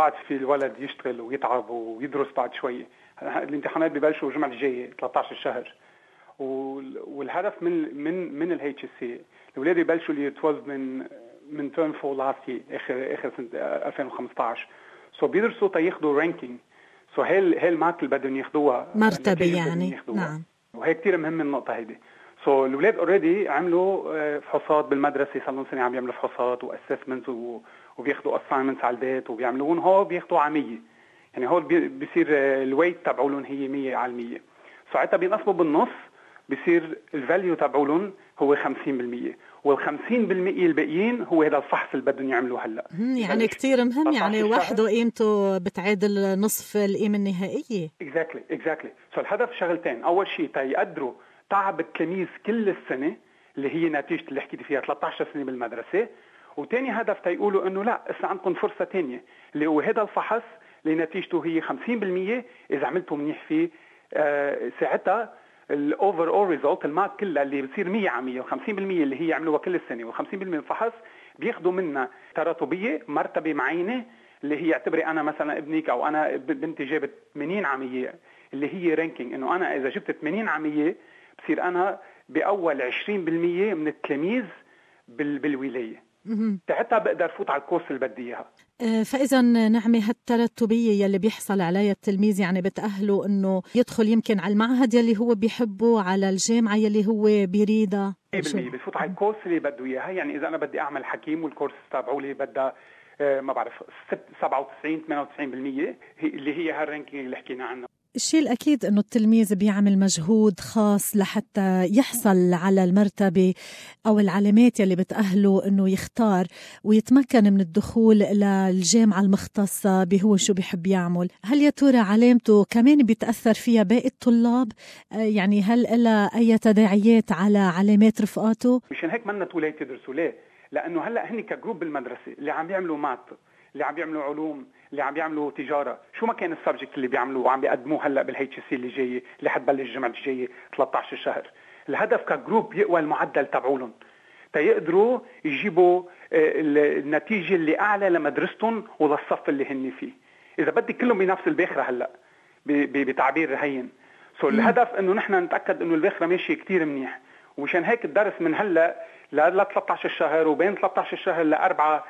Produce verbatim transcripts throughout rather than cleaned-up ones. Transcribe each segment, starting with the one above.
بعد في الولد يشتغل ويتعب ويدرس بعد شوي. الامتحانات ببلشوا الجمعة الجاية ثلاثة عشر الشهر، والهدف من من من الاتش اس سي الاولاد يبلشوا اللي اثنا عشر من من تيرم فور لاست اخر اخر سنه ألفين وخمسة عشر. سو بيدرسوا تياخذوا رانكينج. سو هي هي المارك اللي بدهم ياخذوها مرتبه يعني. نعم، وهي كثير مهم النقطه هيدي. سو الاولاد اوريدي عملوا فحوصات بالمدرسه، صار لهم سنه عم يعملوا فحوصات واسسمنت وبياخذوا اساينمنتس على البيت وبيعملوهم. هو بياخذوا على مية، يعني هو بيصير الويت تبعولهم هي مية على المية. ساعتها بينقسموا بالنص، بيصير الفاليو تبعولهم هو خمسين بالمية، والخمسين بالمية الباقيين هو هذا الفحص اللي بدهم يعملوه هلا. يعني كتير مهم، يعني وحده قيمته بتعادل نصف القيمة النهائية. اكزاكتلي اكزاكتلي سو الهدف شغلتين. اول شيء تيقدروا تعب التلميذ كل السنة اللي هي نتيجة اللي حكيت فيها ثلاثة عشر سنة بالمدرسة، وتاني هدف تيقولوا انه لا اسا عندكم فرصة تانية اللي هو هذا الفحص اللي نتيجته هي خمسين بالمية. اذا عملتوا منيح فيه آه ساعتها الاوفر اول ريزلت المارك كلها اللي بتصير مية على مية، وخمسين بالمية اللي هي عملوها كل السنه وخمسين بالمية من الفحص بياخذوا منها تراتبيه مرتبه معينه اللي هي اعتبري انا مثلا ابنك او انا بنتي جابت ثمانين على مية اللي هي رانكينج، انه انا اذا جبت ثمانين على مية بصير انا باول عشرين بالمية من التلاميذ بالولايه، حتى بقدر فوت على الكورس اللي بدي اياها. فإذا نعمة هالترتبية يلي بيحصل عليها التلميذ يعني بتأهله إنه يدخل يمكن على المعهد يلي هو بيحبه، على الجامعة يلي هو بيريدها. مية بالمية بفوت على الكورس اللي بده إياها. يعني إذا أنا بدي أعمل حكيم والكورس تبعولي بدها ما بعرف سبعة وتسعين ثمانية وتسعين بالمية اللي هي هالرانكينج اللي حكينا عنه. الشيء الأكيد أنه التلميذ بيعمل مجهود خاص لحتى يحصل على المرتبة أو العلامات يلي بتأهله أنه يختار ويتمكن من الدخول للجامعة المختصة بهو شو بيحب يعمل. هل يا ترى علامته كمان بيتأثر فيها باقي الطلاب؟ يعني هل إلا أي تداعيات على علامات رفقاته؟ مشان هيك منا تولي تدرسوا ليه؟ لأنه هلأ هني كجروب بالمدرسة اللي عم بيعملوا مات، اللي عم بيعملوا علوم، اللي عم بيعملوا تجارة، شو ما كان السبجكت اللي بيعملوه وعم بيقدموه هلأ بالهيتش سي اللي جاي اللي حتبلش الجمعة الجاية ثلاثة عشر شهر. الهدف كجروب يقوى المعدل تبعولهم تيقدروا يجيبوا النتيجة اللي أعلى لمدرستهم وللصف اللي هن فيه. إذا بدي كلهم بنفس الباخرة هلأ بتعبير هين. سو الهدف إنه نحن نتأكد إنه الباخرة ماشية كتير منيح، ومشان هيك الدرس من هلأ ل ثلاثة عشر شهر وبين ثلاثة عشر شهر لأربعة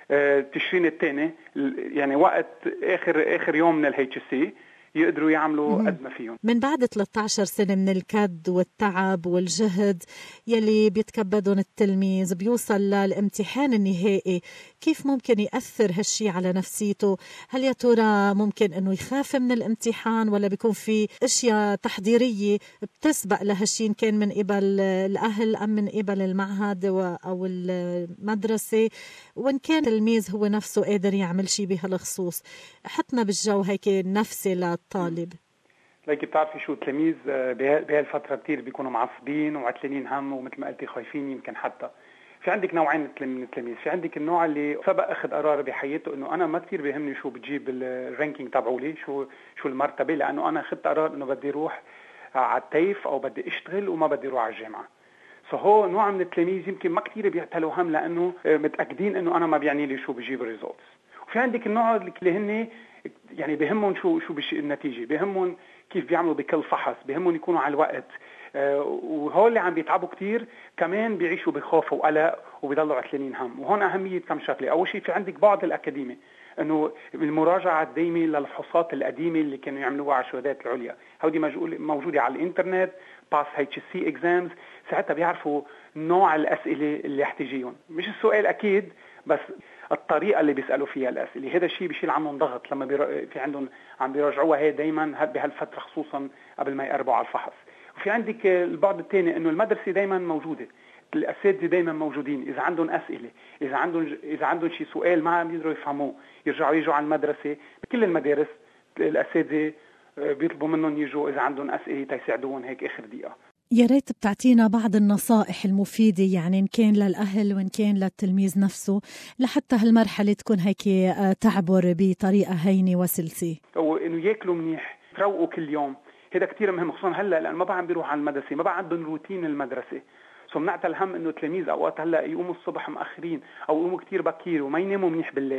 تشرين الثاني، يعني وقت آخر آخر يوم من الهيتش سي يقدروا يعملوا قد ما فيهم. من بعد ثلاثة عشر سنة من الكد والتعب والجهد يلي بيتكبدون التلميذ بيوصل للامتحان النهائي، كيف ممكن يأثر هالشي على نفسيته؟ هل يا ترى ممكن انه يخاف من الامتحان ولا بيكون في اشياء تحضيرية بتسبق لهالشي، إن كان من قبل الاهل ام من قبل المعهد او المدرسة، وان كان التلميذ هو نفسه قادر يعمل شي بهالخصوص؟ حطنا بالجو هيك نفسي للطالب. لكن بتعرفي شو التلاميذ بهالفترة كتير بيكونوا معصبين وعتلانين هم، ومثل ما قلتي خايفين. يمكن حتى في عندك نوعين من التلاميذ. في عندك النوع اللي سبق أخذ قرار بحياته إنه أنا ما كتير بيهمني شو بتجيب الرانكينج تبعولي، شو شو المرتبة، لأنه أنا أخذت قرار إنه بدي أروح على التيف أو بدي أشتغل وما بدي أروح على الجامعة. فهو نوع من التلاميذ يمكن ما كتير بيعتلوا هم لأنه متأكدين إنه أنا ما بيعني لي شو بيجيب الريزولتس. وفي عندك النوع اللي هن يعني بيهمهم شو شو بش النتيجة، بيهمهم كيف بيعملوا بكل فحص، بيهمهم يكونوا على الوقت. أه وهول اللي عم بيتعبوا كتير كمان بيعيشوا بخوف وقلق وبيضلوا عتلانين هم. وهون أهمية كم شغلة. أول شيء في عندك بعض الأكاديمي إنه المراجعة الدائمة للفحوصات القديمة اللي كانوا يعملوها على الشهادات العليا، هودي موجودة على الإنترنت، باس اتش سي اكزامز. ساعتها بيعرفوا نوع الأسئلة اللي يحتاجيهم، مش السؤال أكيد بس الطريقة اللي بيسألوا فيها الأسئلة. هذا الشيء بيشيل عنهم ضغط لما بيرا... في عندهم عم بيراجعوها هي دايما بهالفترة خصوصا قبل ما يقربوا على الفحص. وفي عندك البعد الثاني إنه المدرسة دايما موجودة، الأساتذة دايما موجودين. إذا عندهم أسئلة، إذا عندهم إذا عندهم شيء سؤال ما عم يقدروا يفهموه، يرجعوا يجوا على المدرسة. بكل المدارس الأساتذة بيطلبوا منهم يجوا إذا عندهم أسئلة تيساعدوهم هيك آخر دقيقة. يا ريت بتعطينا بعض النصائح المفيدة، يعني إن كان للأهل وإن كان للتلميذ نفسه، لحتى هالمرحلة تكون هيك تعبر بطريقة هينة وسلسة. أو إنه يأكلوا منيح، يروقوا كل يوم. هذا كتير مهم خصوصا هلا لأن ما بقى عم بيروح على المدرسة، ما بقى عندهم روتين المدرسة. سو منعت الهم إنه التلاميذ أوقات هلا يقوموا الصبح مأخرين أو يقوموا كتير بكير وما يناموا منيح بالليل.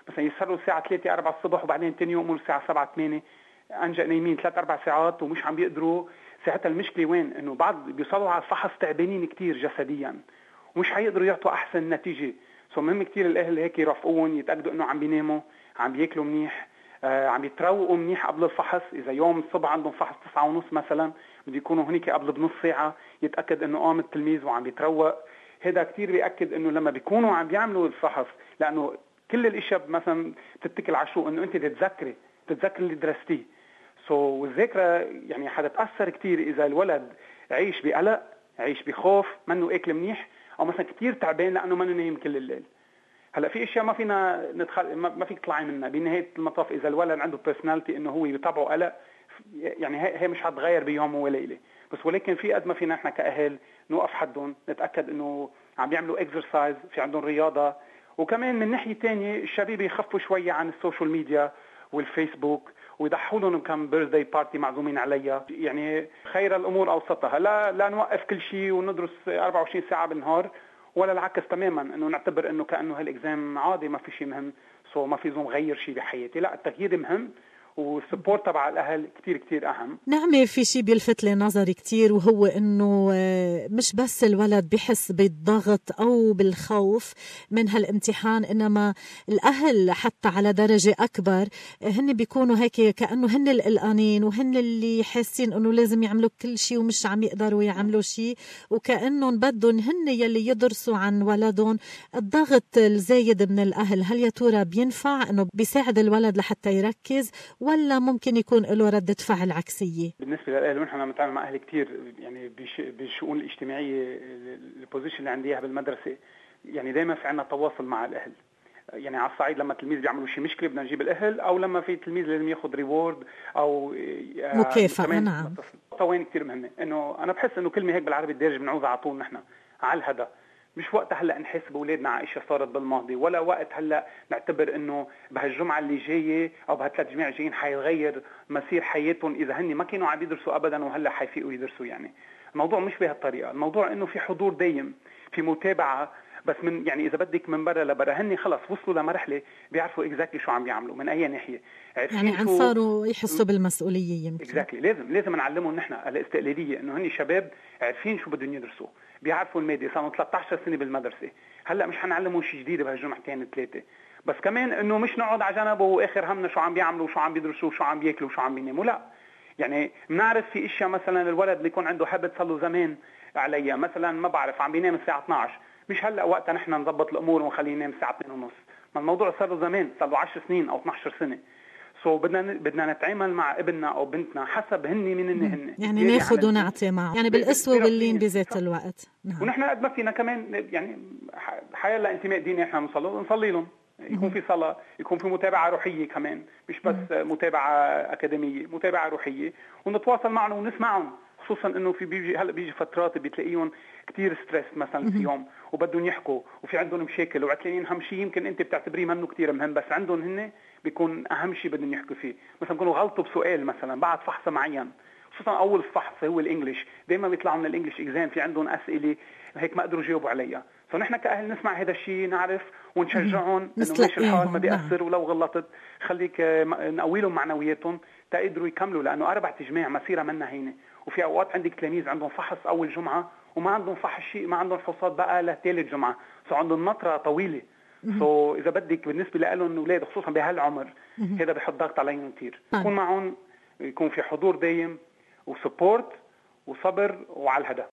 مثلا يسهروا الساعه ثلاثة أربعة الصبح وبعدين تاني يوم الساعه سبعة ثمانية انجا نايمين ثلاث اربع ساعات ومش عم بيقدروا. ساعتها المشكله وين؟ انه بعض بيوصلوا على الفحص تعبانين كتير جسديا ومش حيقدروا يعطوا احسن نتيجه. سو مهم كتير الاهل هيك يرافقون، يتاكدوا انه عم بيناموا، عم بياكلوا منيح، آه عم يتروقوا منيح قبل الفحص. اذا يوم الصبح عندهم فحص تسعة ونص مثلا بده يكونوا هنيك قبل بنص ساعه يتاكد انه قام التلميذ وعم بيتروق. هذا كتير بياكد انه لما بيكونوا عم بيعملوا الفحص، لانه كل الاشياء مثلا بتتكل على شو؟ انه انت تتذكري تتذكري اللي درستيه. سو so, والذاكره يعني حتتاثر كتير اذا الولد عيش بقلق، عيش بخوف، منه اكل منيح، او مثلا كتير تعبان لانه منه نايم كل الليل. هلا في اشياء ما فينا ندخل، ما فيك تطلعي منها. بنهايه المطاف اذا الولد عنده بيرسوناليتي انه هو بطبعه قلق، يعني هي مش حتغير بيوم وليله. بس ولكن في قد ما فينا احنا كاهل نوقف حدهم، نتاكد انه عم بيعملوا اكسرسايز، في عندهم رياضه. وكمان من ناحيه ثانيه الشباب يخفوا شويه عن السوشيال ميديا والفيسبوك ويضحوا لهم كم بيرثداي بارتي معزومين عليها. يعني خير الامور اوسطها، لا لا نوقف كل شيء وندرس أربعة وعشرين ساعه بالنهار، ولا العكس تماما انه نعتبر انه كانه هالاكزام عادي ما في شيء مهم، سو ما في لازم غير شيء بحياتي. لا، التغيير مهم والسبورت تبع الاهل كتير كتير اهم. نعم، في شيء بيلفت لي نظري كتير، وهو انه مش بس الولد بيحس بالضغط او بالخوف من هالامتحان، انما الاهل حتى على درجة اكبر هن بيكونوا هيك كأنه هن القلقانين وهن اللي حاسين انه لازم يعملوا كل شيء ومش عم يقدروا يعملوا شيء، وكأنهم بدهم هن يلي يدرسوا عن ولدهم. الضغط الزايد من الاهل هل يا ترى بينفع انه بيساعد الولد لحتى يركز، ولا ممكن يكون له ردة فعل عكسية؟ بالنسبة للأهل، ونحن عم نتعامل مع أهل كتير يعني بالشؤون الاجتماعية، البوزيشن اللي عندي اياها بالمدرسة، يعني دائما في عنا تواصل مع الأهل. يعني على الصعيد لما التلميذ بيعملوا شيء مشكلة بدنا نجيب الأهل، أو لما في تلميذ لازم ياخد ريورد أو مكافأة. نعم، طوين كتير مهمة. إنه أنا بحس إنه كلمة هيك بالعربي الدارج بنعوزها على طول نحن على الهدى. مش وقت هلا نحس باولادنا على اشياء صارت بالماضي، ولا وقت هلا نعتبر انه بهالجمعه اللي جايه او بهالثلاث جماع الجايين حيغير مسير حياتهم اذا هن ما كانوا عم يدرسوا ابدا وهلا حيفيقوا يدرسوا. يعني الموضوع مش بهالطريقه، الموضوع انه في حضور دايم، في متابعه، بس من يعني اذا بدك من برا لبرا. هن خلص وصلوا لمرحله بيعرفوا اكزاكتلي شو عم بيعملوا من اي ناحيه، يعني عم صاروا يحسوا بالمسؤوليه. يمكن اكزاكتلي لازم لازم نعلمهم نحن الاستقلاليه، انه هن شباب عارفين شو بدهم يدرسوا، بيعرفوا المادة، صاروا ثلاثة عشر سنة بالمدرسة. هلا مش حنعلمهم شيء جديد بهالجمعتين ثلاثة، بس كمان انه مش نقعد على جنب واخر همنا شو عم بيعملوا وشو عم بيدرسوا وشو عم بياكلوا وشو عم بيناموا. لا، يعني بنعرف في اشياء مثلا الولد اللي يكون عنده حابب صار له زمان عليها، مثلا ما بعرف عم بينام الساعة اثنعش، مش هلا وقتها نحن نضبط الامور ونخليه ينام الساعة اثنين ونص. ما الموضوع صار له زمان، صار له عشر سنين او اثنعش سنة. سو بدنا بدنا نتعامل مع ابننا او بنتنا حسب هن مين هن، يعني ناخذ ونعطي معه، يعني بالقسوه واللين بذات الوقت. نعم. ونحن قد ما فينا كمان يعني حيلا انتماء ديني احنا نصلي نصلي لهم، يكون في صلاه، يكون في متابعه روحيه كمان، مش بس متابعه اكاديميه، متابعه روحيه، ونتواصل معهم ونسمعهم. خصوصا انه في بيجي هلا بيجي فترات بتلاقيهم كتير ستريس مثلا في يوم وبدهم يحكوا وفي عندهم مشاكل وعتلين اهم شيء يمكن انت بتعتبريه منه كتير مهم، بس عندهم هن بيكون اهم شيء بدهم يحكوا فيه. مثلا بيكونوا غلطوا بسؤال مثلا بعد فحص معين، خصوصا اول فحص هو الانجليش، دائما بيطلعوا من الانجليش اكزام في عندهم اسئله هيك ما قدروا يجاوبوا عليها. فنحن كاهل نسمع هذا الشيء، نعرف ونشجعهم انه ماشي الحال، ما بيأثر، ولو غلطت خليك نقوي لهم معنوياتهم تقدروا يكملوا، لانه اربع تجماع مسيره منا هينه. وفي اوقات عندك تلاميذ عندهم فحص اول جمعه وما عندهم فحص شيء، ما عندهم فحوصات بقى لثالث جمعه، سو عندهم نطره طويله. سو اذا بدك بالنسبه لهم الاولاد خصوصا بهالعمر هذا بحط ضغط عليهم كثير. يكون معهم، يكون في حضور دايم وسبورت وصبر وعلى الهدى.